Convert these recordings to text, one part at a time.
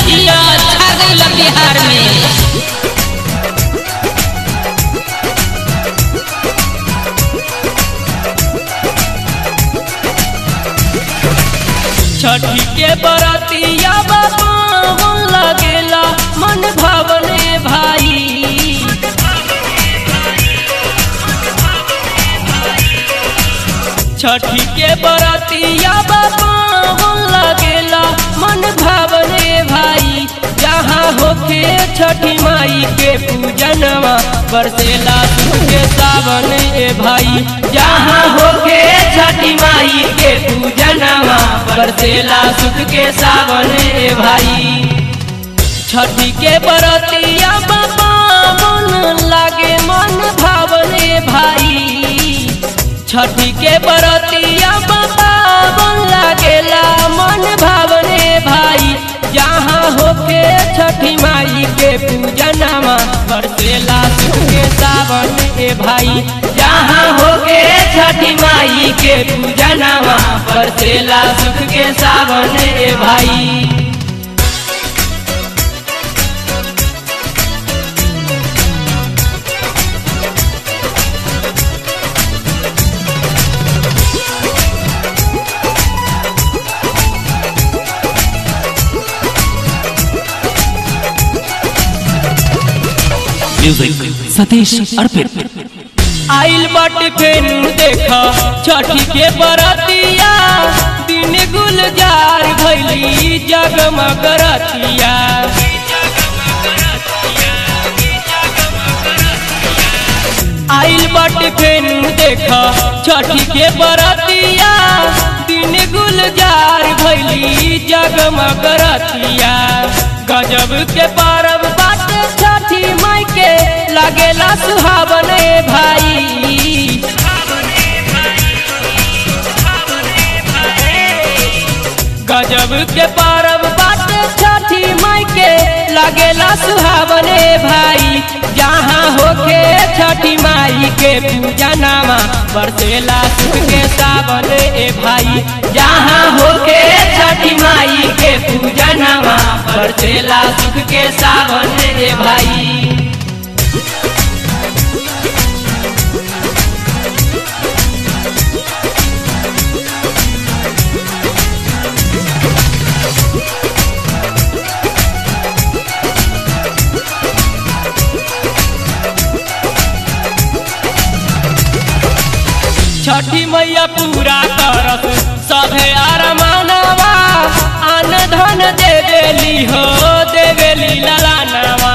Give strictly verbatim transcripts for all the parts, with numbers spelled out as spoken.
जिया छा गइल बिहार में। छठी के बरतिया बाबा लगेला मन भावने भाई। छठी के बरतिया बाबा लगेला मन भावने भाई। जहाँ होके छठी माई के पूजनवा बरसेला सुख के सावन ए भाई। जहाँ होके छठी माई के पूजनवा बरसेला सुख के सावन ए भाई। छठी के बरतिया बाबा मन लागे मन भावने भाई। छठी के बरतिया बाबा मन लागेला मन भावने भाई। जहाँ होके छठी माई के पूजनवा बरसेला सुख के सावन ए भाई। जहाँ होके छठी माई के पूजनवा बरसेला सुख के सावन ए भाई। सतीश अर्पित आइल बाटे फेनु देखा छठी के बरतिया। दिन गुलजार भैली जगमग रतिया। आइल बाटे फेनु देखा छठी के बरतिया। दिन गुलजार भैली जगमग रतिया। गजब के परब बाटे छठी माई के लागेला सुहावने भाई। गजब के परब बाटे छठी माई के लागेला सुहावने भाई। जहाँ होके छठी माई के पूजनवा बरसेला सुख के सावन ए भाई। जहाँ होके छठी माई के पूजनवा बरसेला सुख के सावन ए भाई। छठी मैया पूरा करत सभे अरमानवा। आन धन देवेली हो देवेली ललानवा।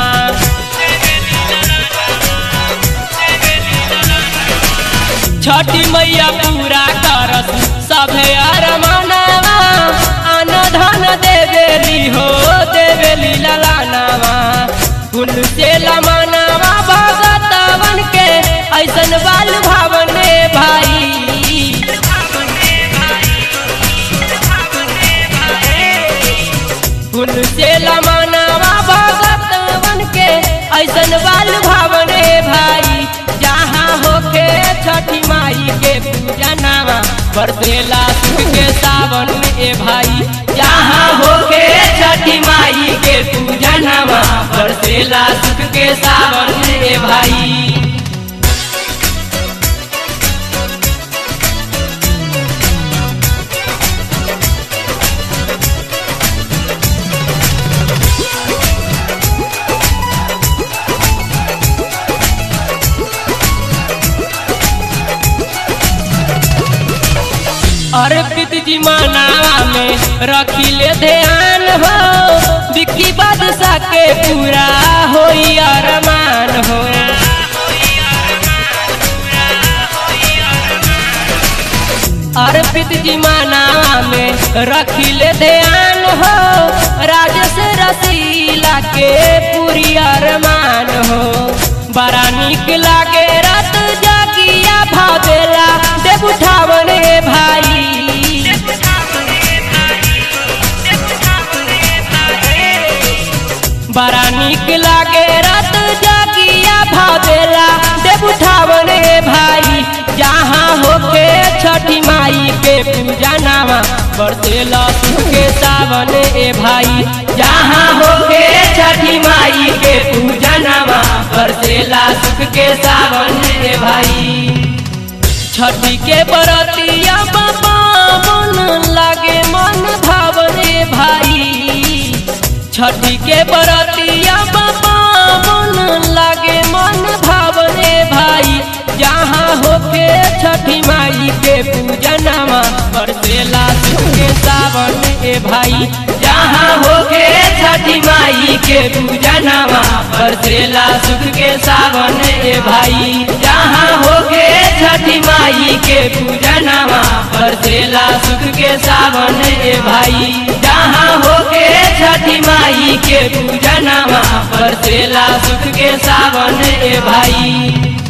छठी मैया पूरा करत सभे अरमानवा। आन धन देवेली हो देवेली ललानवा। फूल से लमनवा भगतवन के ऐसन बाल भावने भाई। फूल से लमनवा भगतवन के ऐसन बाल भावने भाई। जहाँ होके छठी माई के पूजनवा बरसेला सुख के सावन ए भाई। जहाँ होके छठी माई के पूजनवा बरसेला सुख के सावन ए भाई। अर्पित जी मनावा में रखिले ध्यान हो। विक्की बादशाह के पूरा होई अरमान हो। अर्पित जी मनावा में रखिले ध्यान हो। राजेश रसीला के पूरी अरमान हो। बड़ा निक लागे रात जागिया भावेला देव उठावने भाई। बड़ा निक लागे रात जागिया भावेला देव उठावने भाई। जहाँ होके छठी माई के पूजनवा बरसेला सुख के सावन ए भाई। जहाँ होके छठी माई के पूजनमा बरसेला सुख के सावन ए भाई। छठी के बरतिया बाबा मन लागे मन भावने भाई। छठी के बरतिया बाबा मन लागे मन भावने भाई। जहाँ होके छठी माई के पूजनमा बरसेला सुख के सावन ए भाई। जहाँ होके छठी माई के पूजनमा बरसेला सुख के सावन ए भाई। जहाँ होके छठी माई के पूजनमा बरसेला सुख के सावन ए भाई। जहाँ होके छठी माई के पूजनमा बरसेला सुख के सावन ए भाई।